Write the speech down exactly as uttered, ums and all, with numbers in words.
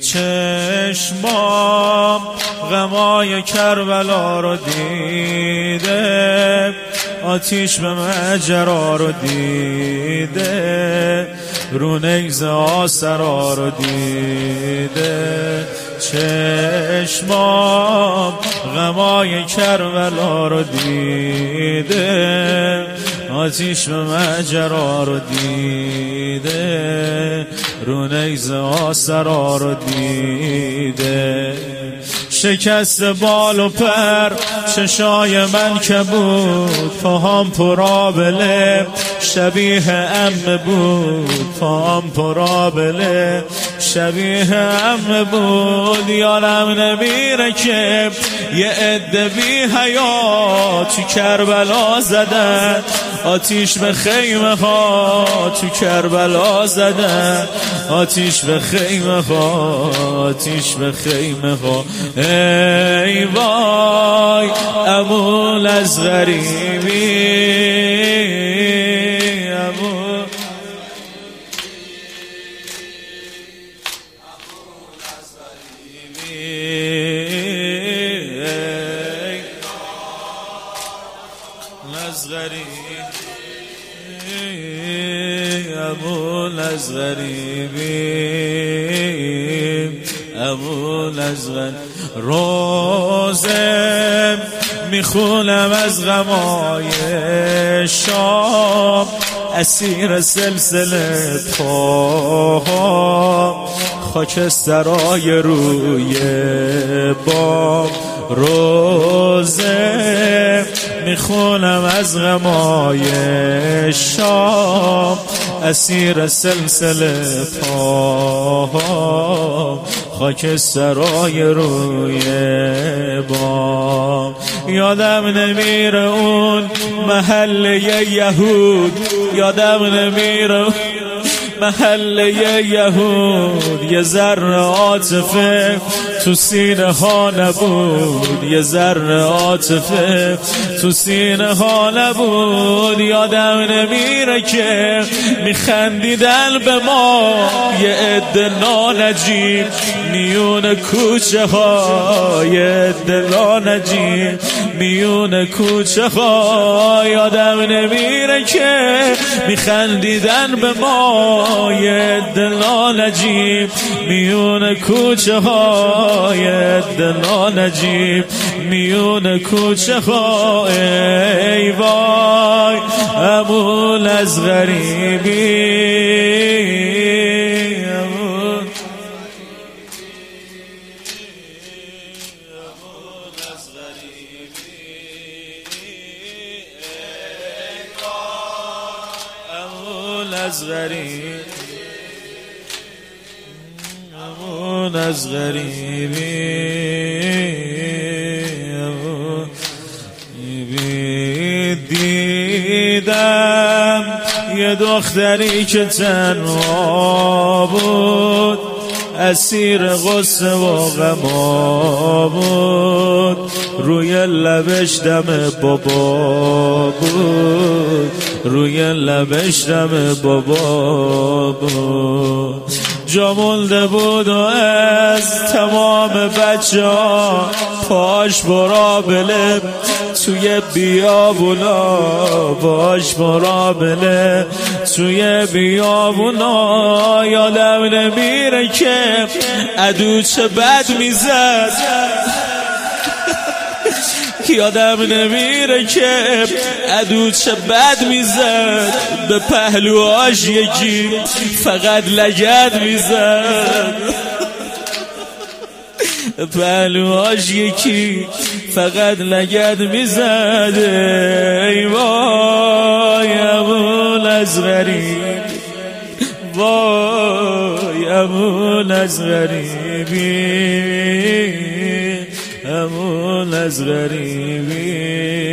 چشمام غمای کربلا رو دیده، آتیش به مجرا رو دیده، رو نگز آسرا رو دیده. چشمام غمای کربلا رو دیده، آتیش به مجرا رو دیده، رو نگز آسرا رو دیده. شکست بال و پر چشای من که بود، پاهام پرآبله شبیه عمه بود، پاهام پرآبله شبیه عمه بود. یارم نمیره که یه عده بی حیا تو کربلا زدن، آتیش به خیمه ها تو کربلا زدن، آتیش به خیمه ها، آتیش به خیمه ها. ای وای امول از غریبی، امول از غریبی، امول از غریبی، امول از غریبی. روزه میخونم از غمای شام، اسیر سلسله پاهم، خاکسترای روی بام. روزه میخونم از غمای شام، اسیر سلسله پاهم، خاکسترای روی بام. یادم نمیره اون محله یهود، یادم نمیره محله یهود. یه ذره عاطفه تو سینه ها نبود، یه ذره عاطفه تو سینه ها نبود. یادم نمیره که میخندیدن به ما یه عده نانجیب میون کوچه ها، یه عده نانجیب میون کوچه ها. یادم نمیره که میخندیدن به ما یه عده نانجیب میون کوچه ها، یه عده نانجیب میون کوچه ها. ای وای امول از غریبی، امول از غریبی، امول از غریبی، امول از غریبی. دیدم یه دختری که تنها بود، اسیر غصه و غما بود، روی لبش دم بابا بود، روی لبش دم بابا بود. جا مونده بود و از تمام بچه ها پاش برابله توی بیابونا، پاش برابله توی بیابونا. یادم نمیره که عدو چه بد میزد، یادم نمیره که عدو چه بد میزد، به پهلوهاش یکی فقط لگد میزد، به پهلوهاش یکی فقط لگد میزد. ای وای امول از غریب، وای امول از غریبی، امول از غریبی.